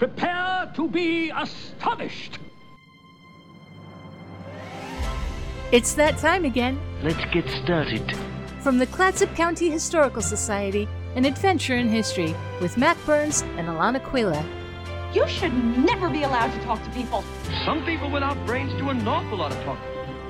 Prepare to be astonished. It's that time again. Let's get started. From the Clatsop County Historical Society, an adventure in history with Mac Burns and Alana Quilla. You should never be allowed to talk to people. Some people without brains do an awful lot of talking.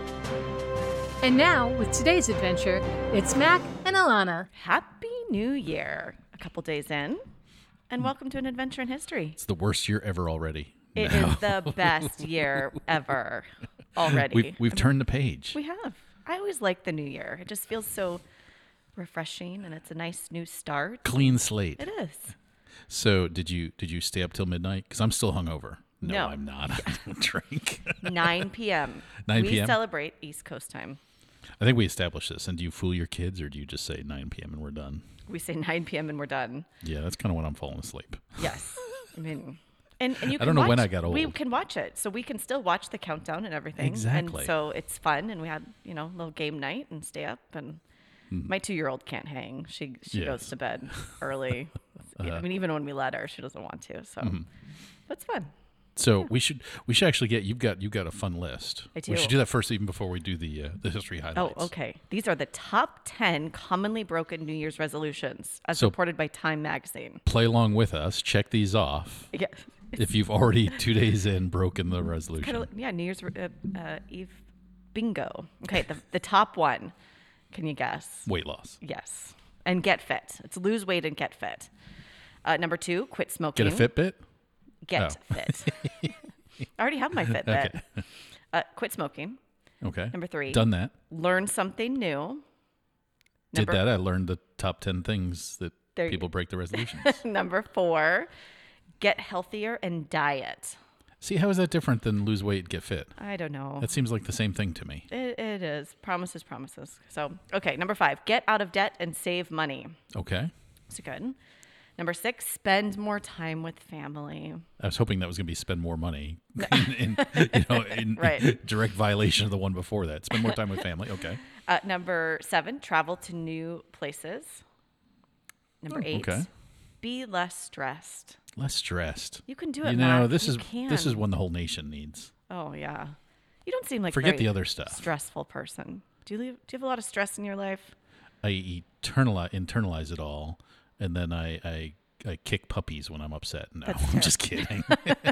And now, with today's adventure, it's Mac and Alana. Happy New Year. A couple days in, and welcome to an adventure in history. It's the worst year ever already. It is the best year ever already. We've turned the page. We have. I always like the new year. It just feels so refreshing, and it's a nice new start. Clean slate. It is. So did you stay up till midnight? Because I'm still hungover. No. I'm not. I don't drink. 9 p.m. 9 We p.m.? celebrate East Coast time. I think we established this. And do you fool your kids, or do you just say 9 p.m. and we're done? We say 9 p.m. and we're done. Yeah, that's kind of when I'm falling asleep. Yes. I mean, and you can I don't know watch, when I got old. We can watch it. So we can still watch the countdown and everything. Exactly. And so it's fun. And we had, a little game night and stay up. And my 2-year-old can't hang. She Yes. goes to bed early. I mean, even when we let her, she doesn't want to. So that's fun. So we should actually get you've got a fun list. I do. We should do that first, even before we do the history highlights. Oh, okay. These are the top 10 commonly broken New Year's resolutions, as So- reported by Time Magazine. Play along with us. Check these off. Yeah. If you've already 2 days in broken the resolution. New Year's Eve bingo. Okay, the top one. Can you guess? Weight loss. Yes. And get fit. It's lose weight and get fit. Number 2, quit smoking. Get a Fitbit? Get Oh. fit. I already have my Fitbit. Okay. Quit smoking. Okay. Number 3. Done that. Learn something new. Did that. I learned the top 10 things that There you people break the resolutions. Number 4, get healthier and diet. See, how is that different than lose weight, get fit? I don't know. That seems like the same thing to me. It is. Promises. So, okay. Number 5, get out of debt and save money. Okay. That's good. Number 6, spend more time with family. I was hoping that was going to be spend more money in Right. direct violation of the one before that. Spend more time with family. Okay. Number 7, travel to new places. Number 8, okay. be less stressed. Less stressed. You can do it, You know, Mac. this You is can. this is one the whole nation needs. Oh, yeah. You don't seem like a Forget very the other stuff. stressful person. Do you have a lot of stress in your life? I internalize it all, and then I kick puppies when I'm upset. No, I'm just kidding.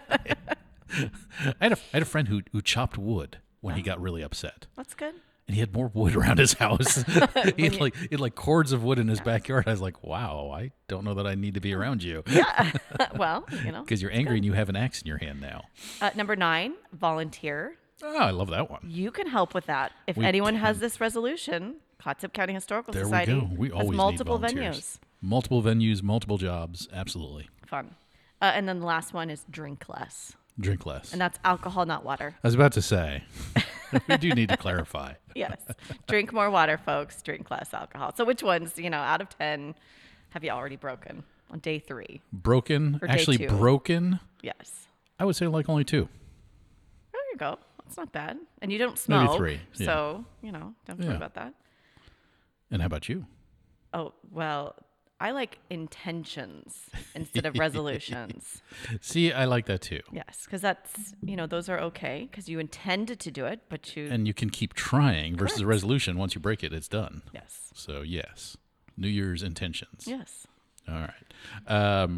I had a friend who chopped wood when he got really upset. That's good. And he had more wood around his house. he had like cords of wood in his backyard. I was like, wow, I don't know that I need to be around you. Well, Because you're angry and you have an axe in your hand now. Number 9, volunteer. Oh, I love that one. You can help with that. If We anyone can. has this resolution, Clatsop County Historical There Society we go. We has always multiple need volunteers. venues. Multiple venues, multiple jobs. Absolutely. Fun. And then the last one is drink less. Drink less. And that's alcohol, not water. I was about to say, we do need to clarify. Yes. Drink more water, folks. Drink less alcohol. So which ones, out of 10, have you already broken on day 3? Broken, Or day actually 2. broken, Yes. I would say like only 2. There you go. That's not bad. And you don't smoke. 3, yeah. So, don't worry Yeah. about that. And how about you? Oh, well, I like intentions instead of resolutions. See, I like that too. Yes, because that's, those are okay because you intended to do it, but you. And you can keep trying versus a resolution. Once you break it, it's done. Yes. So, yes. New Year's intentions. Yes. All right.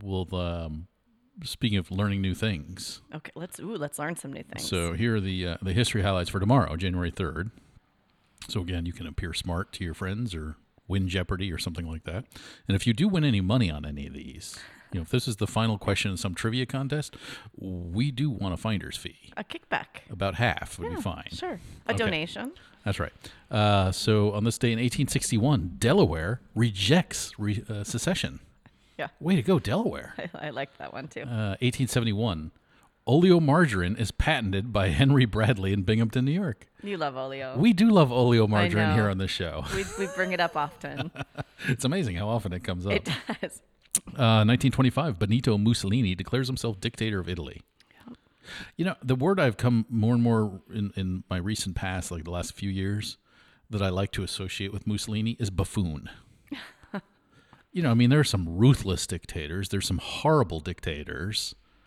Speaking of learning new things. Okay, let's learn some new things. So here are the history highlights for tomorrow, January 3rd. So again, you can appear smart to your friends or win Jeopardy or something like that. And if you do win any money on any of these, if this is the final question in some trivia contest, we do want a finder's fee. A kickback. About half would be fine. Sure. A Okay. donation. That's right. So on this day in 1861, Delaware rejects secession. Yeah. Way to go, Delaware. I like that one too. 1871, oleomargarine is patented by Henry Bradley in Binghamton, New York. You love Oleo. We do love I oleomargarine know. here on this show. we bring it up often. It's amazing how often it comes up. It does. 1925, Benito Mussolini declares himself dictator of Italy. The word I've come more and more in my recent past, like the last few years, that I like to associate with Mussolini is buffoon. There are some ruthless dictators. There's some horrible dictators.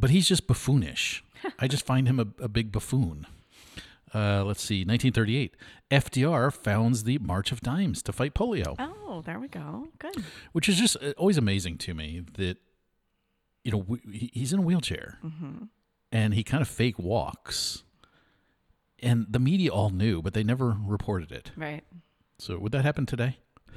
but he's just buffoonish. I just find him a big buffoon. Let's see, 1938, FDR founds the March of Dimes to fight polio. Oh, there we go. Good. Which is just always amazing to me that, he's in a wheelchair and he kind of fake walks. And the media all knew, but they never reported it. Right. So would that happen today?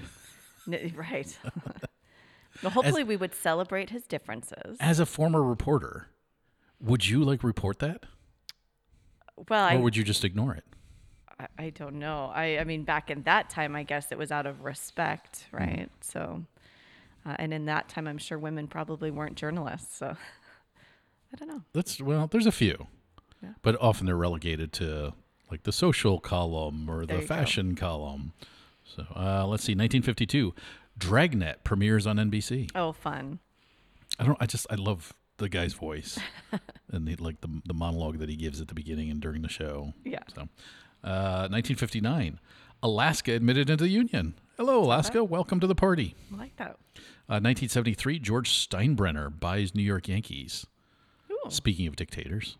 Right. Well, hopefully we would celebrate his differences. As a former reporter, would you report that? Well, or would you just ignore it? I don't know. I mean, back in that time, I guess it was out of respect, right? So, and in that time, I'm sure women probably weren't journalists. So, I don't know. There's a few, Yeah. but often they're relegated to the social column or There the you go. fashion column. So let's see, 1952, Dragnet premieres on NBC. Oh, fun. I love the guy's voice and the monologue that he gives at the beginning and during the show. Yeah. So, 1959, Alaska admitted into the Union. Hello, Alaska. Welcome to the party. I like that. 1973, George Steinbrenner buys New York Yankees. Ooh, Speaking of dictators,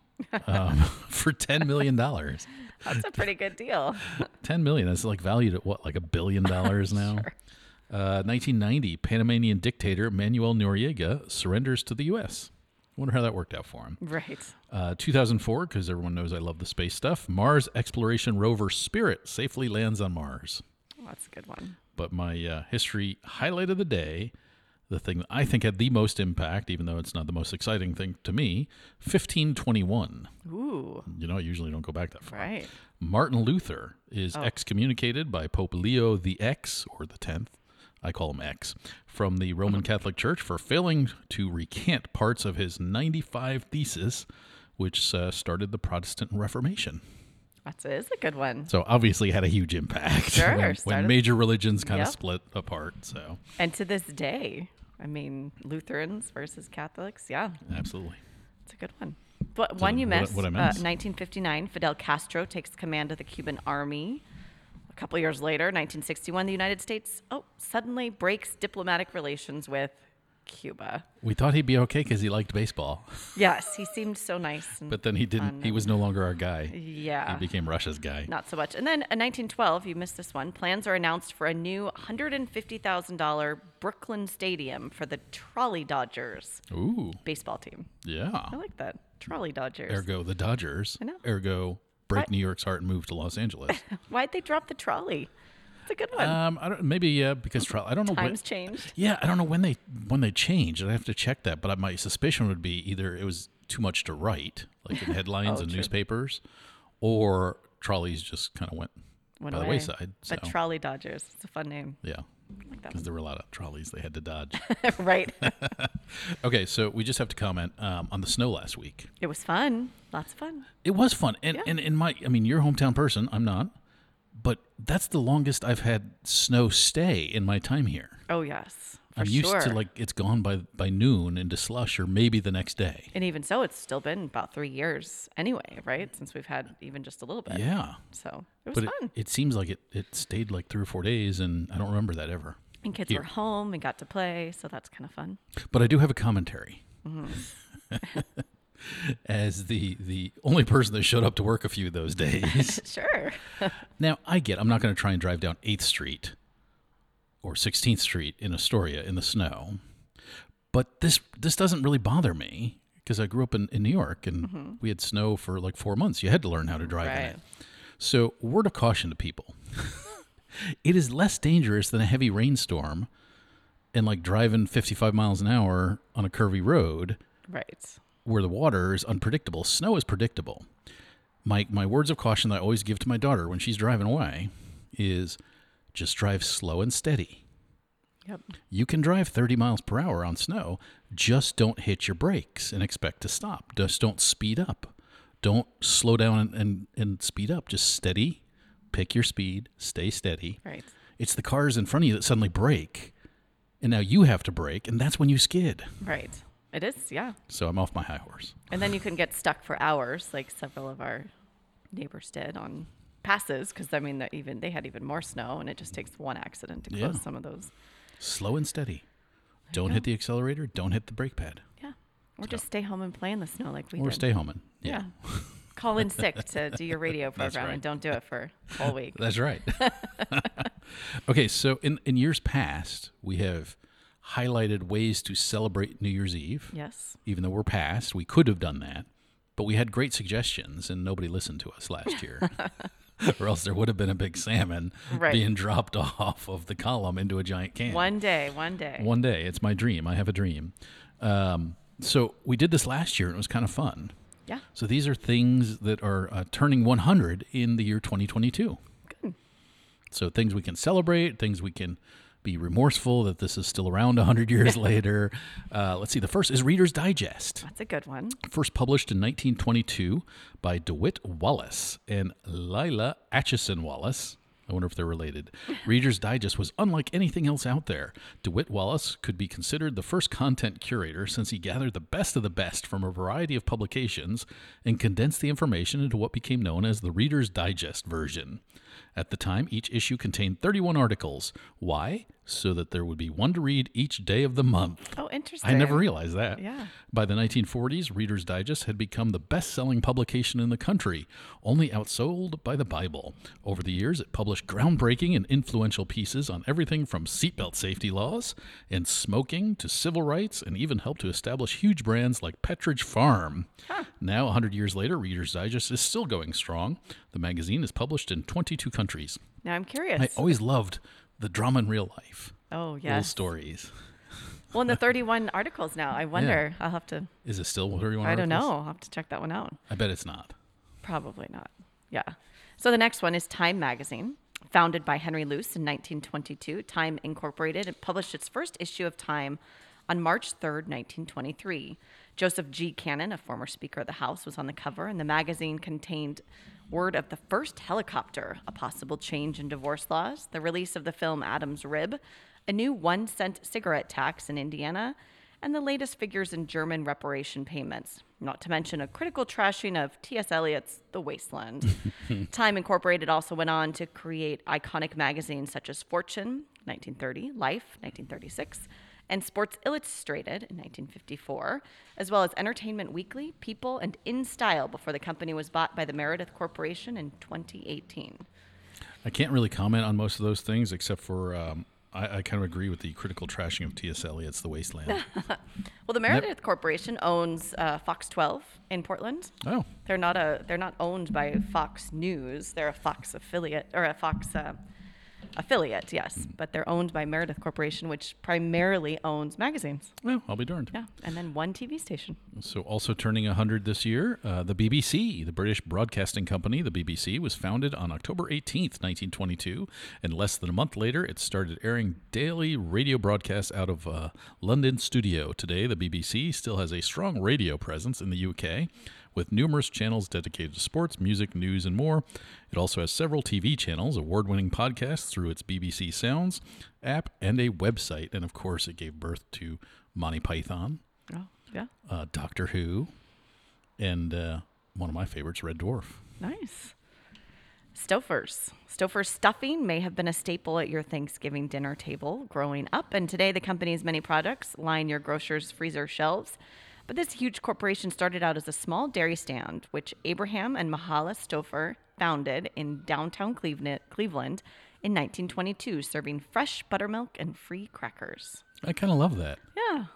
for $10 million. that's a pretty good deal. $10 million. That's valued at what, $1 billion now? Sure. 1990, Panamanian dictator Manuel Noriega surrenders to the U.S. I wonder how that worked out for him. Right. 2004, because everyone knows I love the space stuff, Mars exploration rover Spirit safely lands on Mars. Oh, that's a good one. But my history highlight of the day, the thing that I think had the most impact, even though it's not the most exciting thing to me, 1521. Ooh, I usually don't go back that far. right. Martin Luther is excommunicated by Pope Leo the X, or the 10th, I call him X, from the Roman Catholic Church for failing to recant parts of his 95 thesis, which started the Protestant Reformation. That is a good one. So obviously had a huge impact Sure, when started- major religions kind of Yep. split apart. So And to this day, I mean, Lutherans versus Catholics, yeah, absolutely. it's a good one. But one you what- missed, what I missed? 1959, Fidel Castro takes command of the Cuban army. A couple years later, 1961, the United States, suddenly breaks diplomatic relations with Cuba. We thought he'd be okay because he liked baseball, Yes, he seemed so nice. And but then he didn't. fun He was no longer our guy. Yeah. He became Russia's guy. Not so much. And then in 1912, you missed this one. Plans are announced for a new $150,000 Brooklyn Stadium for the Trolley Dodgers Ooh, baseball team. yeah. I like that. Trolley Dodgers. Ergo the Dodgers. I know. Ergo break What? New York's heart and move to Los Angeles. Why'd they drop the trolley? It's a good one. I don't. Maybe because I don't know. Times changed. Yeah, I don't know when they changed. I have to check that. But my suspicion would be either it was too much to write, like in headlines and True. newspapers, or trolleys just kind of went Went by the away. wayside. So But Trolley Dodgers. It's a fun name. yeah, I like that because there were a lot of trolleys they had to dodge. one. Right. Okay, so we just have to comment on the snow last week. It was fun. Lots of fun. It was fun, and Yeah. and in you're a hometown person. I'm not, but that's the longest I've had snow stay in my time here. Oh, yes. For I'm used sure. to it's gone by noon into slush or maybe the next day. And even so, it's still been about 3 years anyway, right? Since we've had even just a little bit. Yeah. So it was But fun. it seems like it stayed 3 or 4 days, and I don't remember that ever. And kids here. were home and got to play. So that's kind of fun. But I do have a commentary. Mm-hmm. As the only person that showed up to work a few of those days. Sure. Now, I'm not going to try and drive down 8th Street or 16th Street in Astoria in the snow. But this doesn't really bother me because I grew up in New York, and we had snow for 4 months. You had to learn how to drive in Right. it. So, word of caution to people. It is less dangerous than a heavy rainstorm and driving 55 miles an hour on a curvy road Right. where the water is unpredictable. Snow is predictable. My words of caution that I always give to my daughter when she's driving away is just drive slow and steady. Yep. You can drive 30 miles per hour on snow. Just don't hit your brakes and expect to stop. Just don't speed up. Don't slow down and speed up. Just steady. Pick your speed. Stay steady. Right. It's the cars in front of you that suddenly brake. And now you have to brake, and that's when you skid. Right. It is, yeah. So I'm off my high horse. And then you can get stuck for hours, like several of our neighbors did on passes, because they had even more snow, and it just takes one accident to close Yeah. some of those. Slow and steady. Don't hit the accelerator. Don't hit the brake pad. Yeah. Or just stay home and play in the snow like we did. Or stay home. Yeah. Call in sick to do your radio program right. and don't do it for a whole week. That's right. Okay, so in years past, we have highlighted ways to celebrate New Year's Eve. Yes. Even though we're past, we could have done that. But we had great suggestions, and nobody listened to us last year. Or else there would have been a big salmon being dropped off of the column into a giant can. One day. One day. It's my dream. I have a dream. So we did this last year, and it was kind of fun. Yeah. So these are things that are turning 100 in the year 2022. Good. So things we can celebrate, things we can be remorseful that this is still around 100 years later. Let's see. The first is Reader's Digest. That's a good one. First published in 1922 by DeWitt Wallace and Lila Acheson Wallace. I wonder if they're related. Reader's Digest was unlike anything else out there. DeWitt Wallace could be considered the first content curator since he gathered the best of the best from a variety of publications and condensed the information into what became known as the Reader's Digest version. At the time, each issue contained 31 articles. Why? So that there would be one to read each day of the month. Oh, interesting. I never realized that. Yeah. By the 1940s, Reader's Digest had become the best-selling publication in the country, only outsold by the Bible. Over the years, it published groundbreaking and influential pieces on everything from seatbelt safety laws and smoking to civil rights, and even helped to establish huge brands like Pepperidge Farm. Now, 100 years later, Reader's Digest is still going strong. The magazine is published in 22 countries. Now I'm curious. I always loved the drama in real life. Oh, yes. Little stories. Well, in the 31 articles now, I wonder. I'll have to. Is it still 31 I don't articles? know. I'll have to check that one out. I bet it's not. Probably not. Yeah. So the next one is Time Magazine. Founded by Henry Luce in 1922, Time Incorporated published its first issue of Time on March 3rd, 1923. Joseph G. Cannon, a former Speaker of the House, was on the cover, and the magazine contained word of the first helicopter, a possible change in divorce laws, the release of the film Adam's Rib, a new 1-cent cigarette tax in Indiana, and the latest figures in German reparation payments, not to mention a critical trashing of T.S. Eliot's The Wasteland. Time Incorporated also went on to create iconic magazines such as Fortune, 1930, Life, 1936, and Sports Illustrated in 1954, as well as Entertainment Weekly, People, and In Style before the company was bought by the Meredith Corporation in 2018. I can't really comment on most of those things except for I kind of agree with the critical trashing of T.S. Eliot's The Wasteland. Well, the Meredith Corporation owns Fox 12 in Portland. Oh. They're not owned by Fox News. They're a Fox affiliate, or a Fox affiliate, yes. But they're owned by Meredith Corporation, which primarily owns magazines. Well, I'll be darned. Yeah, and then one TV station. So also turning 100 this year, the BBC, the British Broadcasting Company, the BBC, was founded on October 18th, 1922, and less than a month later, it started airing daily radio broadcasts out of London studio. Today, the BBC still has a strong radio presence in the UK, with numerous channels dedicated to sports, music, news, and more. It also has several TV channels, award-winning podcasts through its BBC Sounds app, and a website. And, of course, it gave birth to Monty Python, Yeah. Doctor Who, and one of my favorites, Red Dwarf. Nice. Stouffer's. Stouffer's stuffing may have been a staple at your Thanksgiving dinner table growing up, and today the company's many products line your grocer's freezer shelves. But this huge corporation started out as a small dairy stand, which Abraham and Mahala Stouffer founded in downtown Cleveland in 1922, serving fresh buttermilk and free crackers. I kind of love that. Yeah.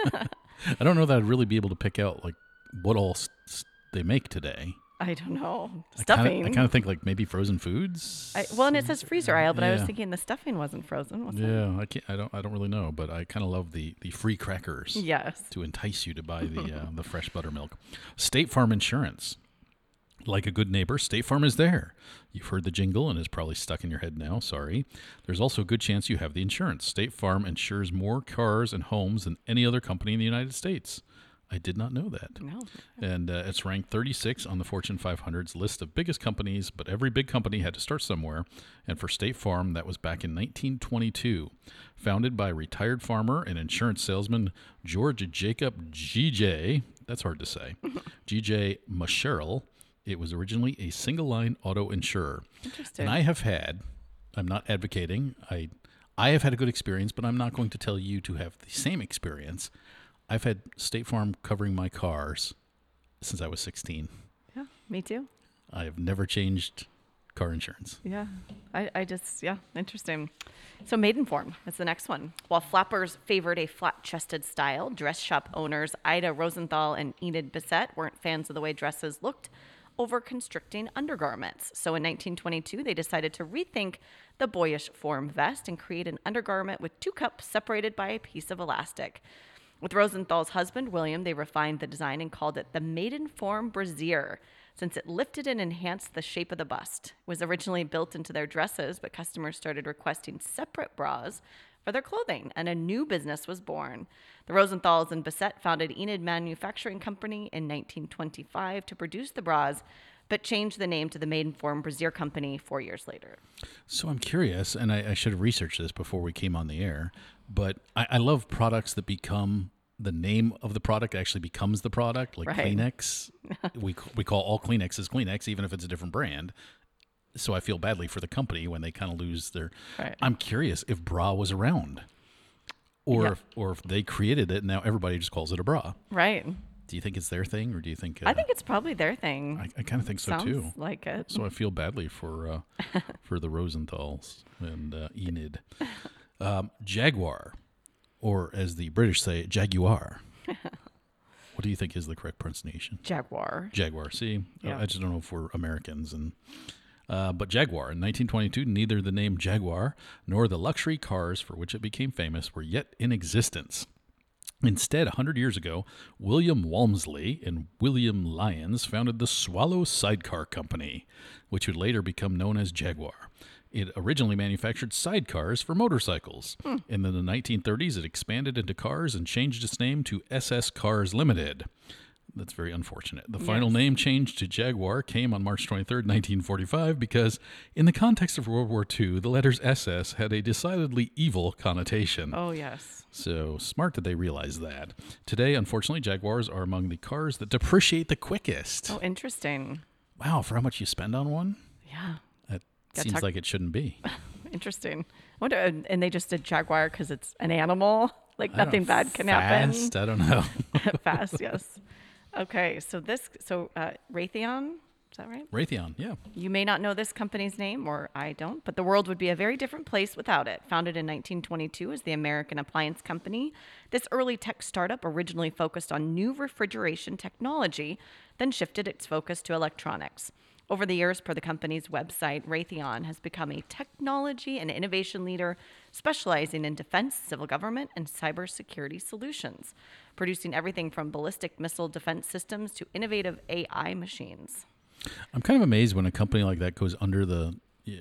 I don't know that I'd really be able to pick out like what all they make today. I don't know. Stuffing. I kind of think like maybe frozen foods. Well, and it says freezer aisle, but I was Yeah. thinking the stuffing wasn't frozen. Was it? Yeah, I don't really know, but I kind of love the free crackers. Yes. To entice you to buy the fresh buttermilk. State Farm Insurance. Like a good neighbor, State Farm is there. You've heard the jingle and it's probably stuck in your head now. Sorry. There's also a good chance you have the insurance. State Farm insures more cars and homes than any other company in the United States. I did not know that. No. And it's ranked 36 on the Fortune 500's list of biggest companies, but every big company had to start somewhere. And for State Farm, that was back in 1922. Founded by retired farmer and insurance salesman George Jacob G.J., that's hard to say, G.J. Mascherl, it was originally a single-line auto insurer. Interesting. And I'm not advocating, I have had a good experience, but I'm not going to tell you to have the same experience. I've had State Farm covering my cars since I was 16. Yeah, me too. I have never changed car insurance. Yeah, I just, interesting. So Maidenform is the next one. While flappers favored a flat-chested style, dress shop owners Ida Rosenthal and Enid Bissett weren't fans of the way dresses looked over constricting undergarments. So in 1922, they decided to rethink the boyish form vest and create an undergarment with 2 cups separated by a piece of elastic. With Rosenthal's husband, William, they refined the design and called it the Maidenform Brassiere, since it lifted and enhanced the shape of the bust. It was originally built into their dresses, but customers started requesting separate bras for their clothing, and a new business was born. The Rosenthals and Bissett founded Enid Manufacturing Company in 1925 to produce the bras, but changed the name to the Maidenform Brassiere Company 4 years later. So I'm curious, and I should have researched this before we came on the air, but I love products that become the name of the product actually becomes the product, like Right. Kleenex. we call all Kleenexes Kleenex, even if it's a different brand. So I feel badly for the company when they kind of lose their. Right. I'm curious if bra was around, or Yeah. if they created it and now everybody just calls it a bra. Right. Do you think it's their thing, or do you think? I think it's probably their thing. I kind of think so Sounds too. like it. So I feel badly for the Rosenthals and Enid. Jaguar, or as the British say, Jaguar. What do you think is the correct pronunciation? Jaguar. Jaguar. See, Yeah. I just don't know if we're Americans. And but Jaguar in 1922, neither the name Jaguar nor the luxury cars for which it became famous were yet in existence. Instead, 100 years ago, William Walmsley and William Lyons founded the Swallow Sidecar Company, which would later become known as Jaguar. It originally manufactured sidecars for motorcycles. And in the 1930s, it expanded into cars and changed its name to SS Cars Limited. That's very unfortunate. The final name change to Jaguar came on March 23rd, 1945, because in the context of World War II, the letters SS had a decidedly evil connotation. Oh, yes. So smart that they realize that. Today, unfortunately, Jaguars are among the cars that depreciate the quickest. Oh, interesting. Wow, for how much you spend on one? Yeah. That Gotta seems talk- like it shouldn't be. Interesting. I wonder, and they just did Jaguar because it's an animal? Like I don't nothing know, bad can fast? I don't know. happen? Fast, yes. Okay, so Raytheon, is that right? Raytheon, yeah. You may not know this company's name, or I don't, but the world would be a very different place without it. Founded in 1922 as the American Appliance Company, this early tech startup originally focused on new refrigeration technology, then shifted its focus to electronics. Over the years, per the company's website, Raytheon has become a technology and innovation leader specializing in defense, civil government, and cybersecurity solutions, producing everything from ballistic missile defense systems to innovative AI machines. I'm kind of amazed when a company like that goes under the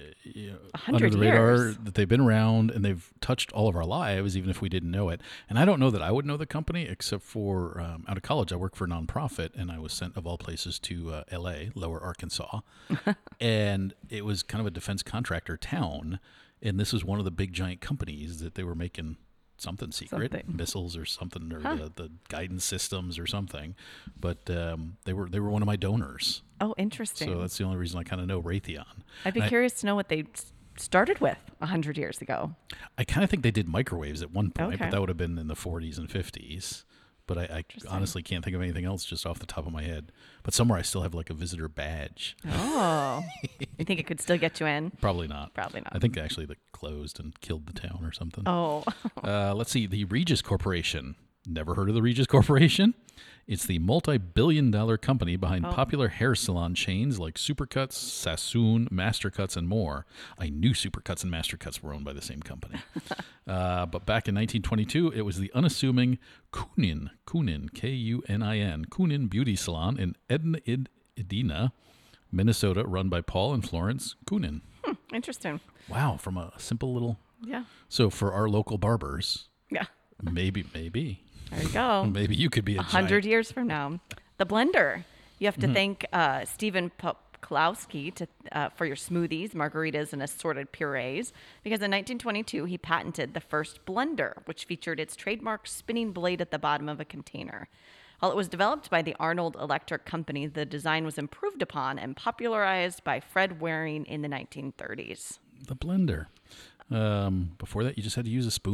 100 radar, years. that they've been around and they've touched all of our lives, even if we didn't know it. And I don't know that I would know the company, except for out of college, I worked for a nonprofit, and I was sent, of all places, to L.A., Lower Arkansas. And it was kind of a defense contractor town. And this was one of the big giant companies that they were making something secret, Something. missiles or something, or the guidance systems or something. But they were one of my donors. Oh, interesting. So that's the only reason I kind of know Raytheon. I'd be And curious to know what they started with 100 years ago. I kind of think they did microwaves at one point, Okay. but that would have been in the 40s and 50s. But I honestly can't think of anything else just off the top of my head. But somewhere I still have like a visitor badge. Oh. You think it could still get you in? Probably not. Probably not. I think actually they closed and killed the town or something. Oh. Let's see. The Regis Corporation. Never heard of the Regis Corporation? It's the multi-billion-dollar company behind popular hair salon chains like Supercuts, Sassoon, Mastercuts, and more. I knew Supercuts and Mastercuts were owned by the same company. But back in 1922, it was the unassuming Kunin, Kunin, Kunin Beauty Salon in Edina, Minnesota, run by Paul and Florence Kunin. Interesting. Wow, from a simple little... Yeah. So for our local barbers, Yeah. maybe... There you go. Maybe you could be a 100 giant. years from now. The blender. You have to thank Stephen Poklowski for your smoothies, margaritas, and assorted purees, because in 1922 he patented the first blender, which featured its trademark spinning blade at the bottom of a container. While it was developed by the Arnold Electric Company, the design was improved upon and popularized by Fred Waring in the 1930s. The blender. Before that, you just had to use a spoon.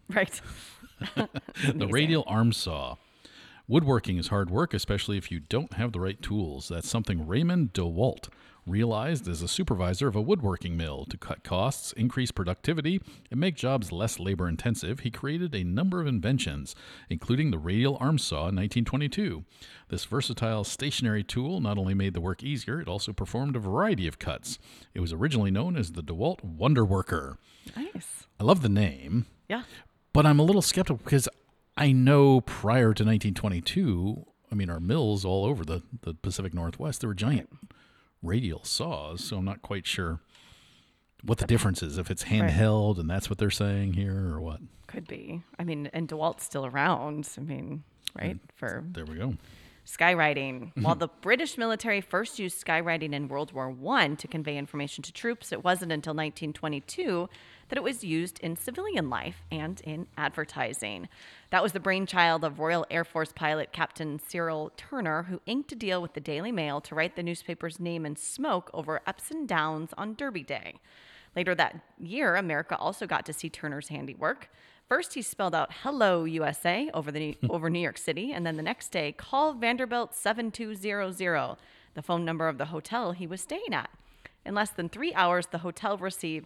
Right. The radial arm saw. Woodworking is hard work, especially if you don't have the right tools. That's something Raymond DeWalt realized as a supervisor of a woodworking mill. To cut costs, increase productivity, and make jobs less labor-intensive, he created a number of inventions, including the radial arm saw in 1922. This versatile stationary tool not only made the work easier, it also performed a variety of cuts. It was originally known as the DeWalt Wonderworker. Nice. I love the name. Yeah. But I'm a little skeptical because I know prior to 1922, I mean, our mills all over the Pacific Northwest, there were giant radial saws, so I'm not quite sure what the difference is, if it's handheld and that's what they're saying here or what. Could be. I mean, and DeWalt's still around. I mean, right? There we go. Skywriting. While the British military first used skywriting in World War I to convey information to troops, it wasn't until 1922 that it was used in civilian life and in advertising. That was the brainchild of Royal Air Force pilot Captain Cyril Turner, who inked a deal with the Daily Mail to write the newspaper's name in smoke over Epsom Downs on Derby Day. Later that year, America also got to see Turner's handiwork. First, he spelled out "Hello USA" over New York City, and then the next day, call Vanderbilt 7200, the phone number of the hotel he was staying at. In less than 3 hours, the hotel received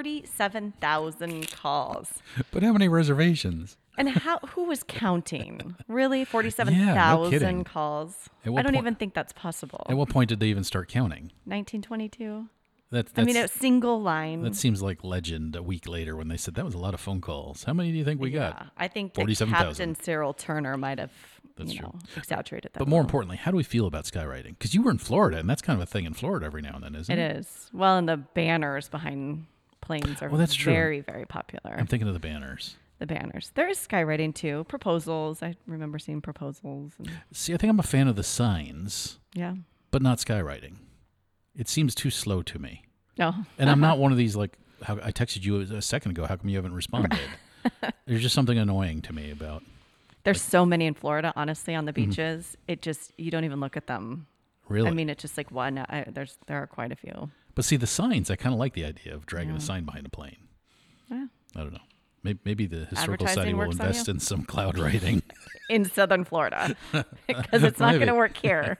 47,000 calls. But how many reservations? And who was counting? Really? 47,000 calls? I don't even think that's possible. At what point did they even start counting? 1922? I mean, a single line. That seems like legend a week later when they said that was a lot of phone calls. How many do you think we got? I think that Captain Cyril Turner might have exaggerated that. But more importantly, how do we feel about skywriting? Because you were in Florida, and that's kind of a thing in Florida every now and then, isn't it? It is. Well, and the banners behind planes are that's true. very, very popular. I'm thinking of the banners. The banners. There is skywriting, too. Proposals. I remember seeing proposals. See, I think I'm a fan of the signs. Yeah. But not skywriting. It seems too slow to me. No. And I'm not one of these, like, how I texted you a second ago. How come you haven't responded? There's just something annoying to me about. There's so many in Florida, honestly, on the beaches. You don't even look at them. Really? I mean, it's just like one. There are quite a few. But see, the signs, I kind of like the idea of dragging a sign behind a plane. Yeah. I don't know. Maybe the Historical Society will invest in some cloud writing. In Southern Florida. Because it's not going to work here.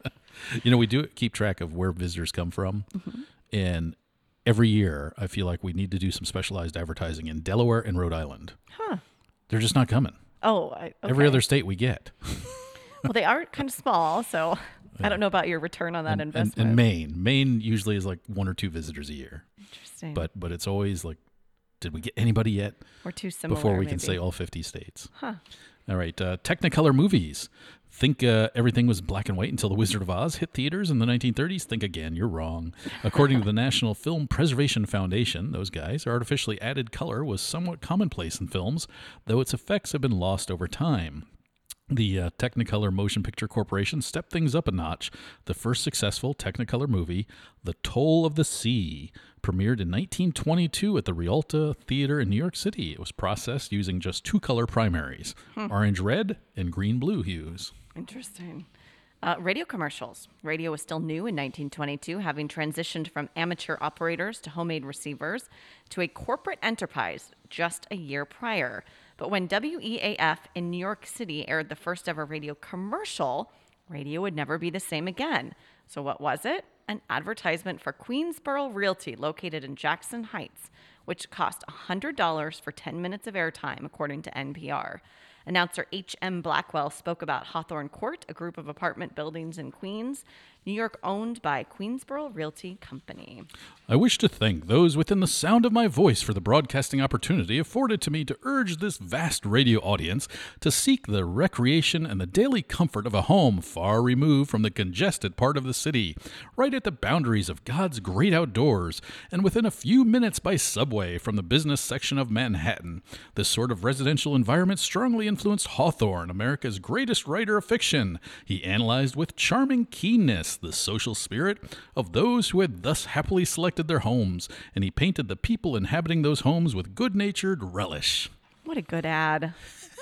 We do keep track of where visitors come from. Mm-hmm. And every year, I feel like we need to do some specialized advertising in Delaware and Rhode Island. Huh. They're just not coming. Oh, okay. Every other state we get. Well, they are kind of small, so I don't know about your return on that investment. And Maine usually is like 1 or 2 visitors a year. Interesting. But it's always like, did we get anybody yet? We're too similar before we can say all 50 states. Huh. All right, Technicolor movies. Think everything was black and white until The Wizard of Oz hit theaters in the 1930s? Think again, you're wrong. According to the National Film Preservation Foundation, those guys, artificially added color was somewhat commonplace in films, though its effects have been lost over time. The Technicolor Motion Picture Corporation stepped things up a notch. The first successful Technicolor movie, The Toll of the Sea, premiered in 1922 at the Rialto Theater in New York City. It was processed using just 2 color primaries, orange-red and green-blue hues. Interesting. Radio commercials. Radio was still new in 1922, having transitioned from amateur operators to homemade receivers to a corporate enterprise just a year prior. But when WEAF in New York City aired the first ever radio commercial, radio would never be the same again. So what was it? An advertisement for Queensboro Realty, located in Jackson Heights, which cost $100 for 10 minutes of airtime, according to NPR. Announcer H.M. Blackwell spoke about Hawthorne Court, a group of apartment buildings in Queens, New York, owned by Queensboro Realty Company. I wish to thank those within the sound of my voice for the broadcasting opportunity afforded to me to urge this vast radio audience to seek the recreation and the daily comfort of a home far removed from the congested part of the city, right at the boundaries of God's great outdoors, and within a few minutes by subway from the business section of Manhattan. This sort of residential environment strongly influenced Hawthorne, America's greatest writer of fiction. He analyzed with charming keenness the social spirit of those who had thus happily selected their homes, and he painted the people inhabiting those homes with good-natured relish. What a good ad.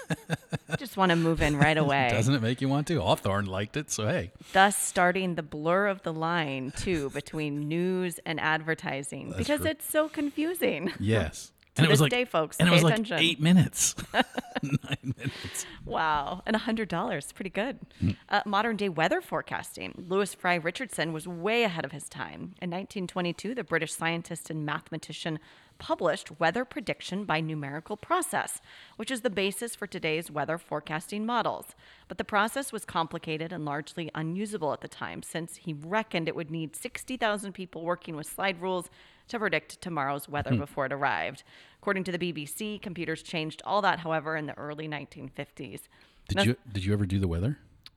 I just want to move in right away. Doesn't it make you want to? Hawthorne liked it, so hey. Thus starting the blur of the line, too, between news and advertising. Because it's so confusing. Yes. To it was this like day, folks, and it pay was like attention. 8 minutes. 9 minutes. Wow. And $100. Pretty good. Modern day weather forecasting. Louis Fry Richardson was way ahead of his time. In 1922, the British scientist and mathematician published Weather Prediction by Numerical Process, which is the basis for today's weather forecasting models. But the process was complicated and largely unusable at the time, since he reckoned it would need 60,000 people working with slide rules to predict tomorrow's weather before it arrived. According to the BBC, computers changed all that, however, in the early 1950s. Did you ever do the weather?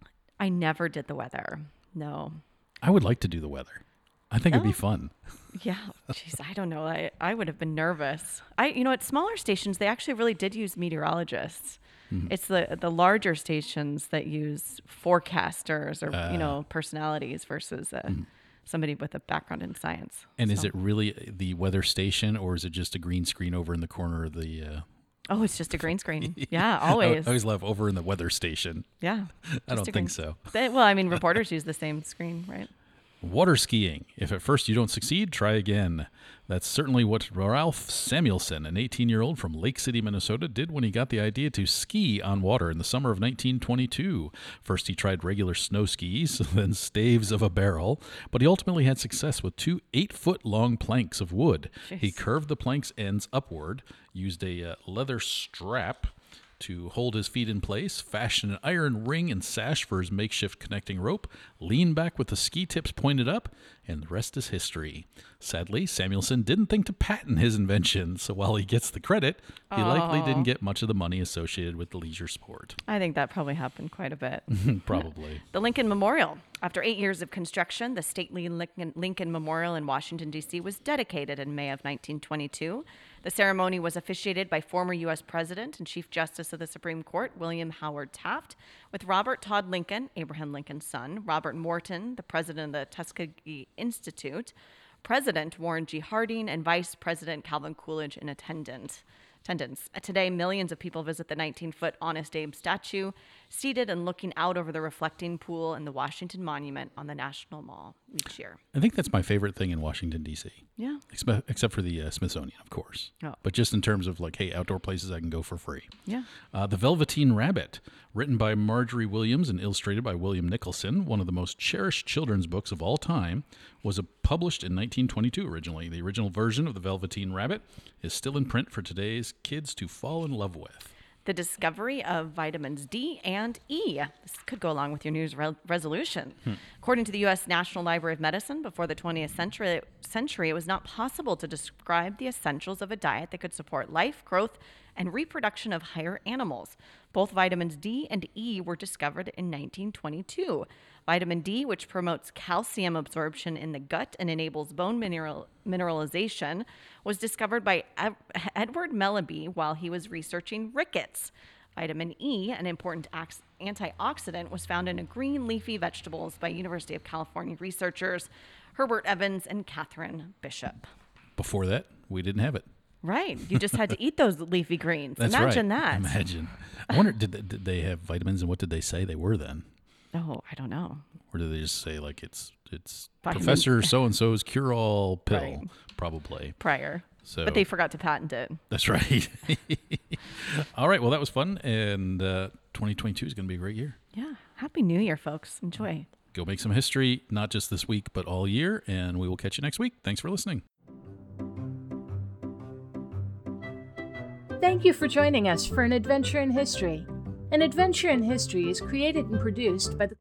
I never did the weather. No. I would like to do the weather. I think it'd be fun. Yeah. Jeez, I don't know. I would have been nervous. At smaller stations, they actually really did use meteorologists. It's the larger stations that use forecasters or, personalities versus somebody with a background in science. And is it really the weather station, or is it just a green screen over in the corner of the... Oh, it's just a green screen. Yeah, always. I always love over in the weather station. Yeah. I don't think so. Reporters use the same screen, right? Water skiing. If at first you don't succeed, try again. That's certainly what Ralph Samuelson, an 18-year-old from Lake City, Minnesota, did when he got the idea to ski on water in the summer of 1922. First, he tried regular snow skis, then staves of a barrel, but he ultimately had success with 2 8-foot-long planks of wood. Jeez. He curved the planks' ends upward, used a leather strap to hold his feet in place, fashioned an iron ring and sash for his makeshift connecting rope, leaned back with the ski tips pointed up, and the rest is history. Sadly, Samuelson didn't think to patent his invention, so while he gets the credit, he likely didn't get much of the money associated with the leisure sport. I think that probably happened quite a bit. Probably. The Lincoln Memorial. After 8 years of construction, the stately Lincoln Memorial in Washington, D.C. was dedicated in May of 1922. The ceremony was officiated by former U.S. President and Chief Justice of the Supreme Court, William Howard Taft, with Robert Todd Lincoln, Abraham Lincoln's son, Robert Morton, the president of the Tuskegee Institute, President Warren G. Harding, and Vice President Calvin Coolidge in attendance. Today, millions of people visit the 19-foot Honest Abe statue, seated and looking out over the reflecting pool in the Washington Monument on the National Mall each year. I think that's my favorite thing in Washington, D.C. Yeah. Except for the Smithsonian, of course. Oh. But just in terms of outdoor places I can go for free. Yeah. The Velveteen Rabbit, written by Marjorie Williams and illustrated by William Nicholson, one of the most cherished children's books of all time, was published in 1922 originally. The original version of The Velveteen Rabbit is still in print for today's kids to fall in love with. The discovery of vitamins D and E. This could go along with your New Year's resolution. According to the U.S. National Library of Medicine, before the 20th century, it was not possible to describe the essentials of a diet that could support life, growth, and reproduction of higher animals. Both vitamins D and E were discovered in 1922. Vitamin D, which promotes calcium absorption in the gut and enables bone mineralization, was discovered by Edward Melleby while he was researching rickets. Vitamin E, an important antioxidant, was found in green leafy vegetables by University of California researchers Herbert Evans and Catherine Bishop. Before that, we didn't have it. Right. You just had to eat those leafy greens. That's Imagine right. that. Imagine. I wonder, did they have vitamins, and what did they say they were then? Oh, I don't know. Or did they just say it's Vitamin- Professor so-and-so's cure-all pill? Right. Probably. Prior. So, But they forgot to patent it. That's right. All right. Well, that was fun. And 2022 is going to be a great year. Yeah. Happy New Year, folks. Enjoy. Go make some history, not just this week, but all year. And we will catch you next week. Thanks for listening. Thank you for joining us for An Adventure in History. An Adventure in History is created and produced by the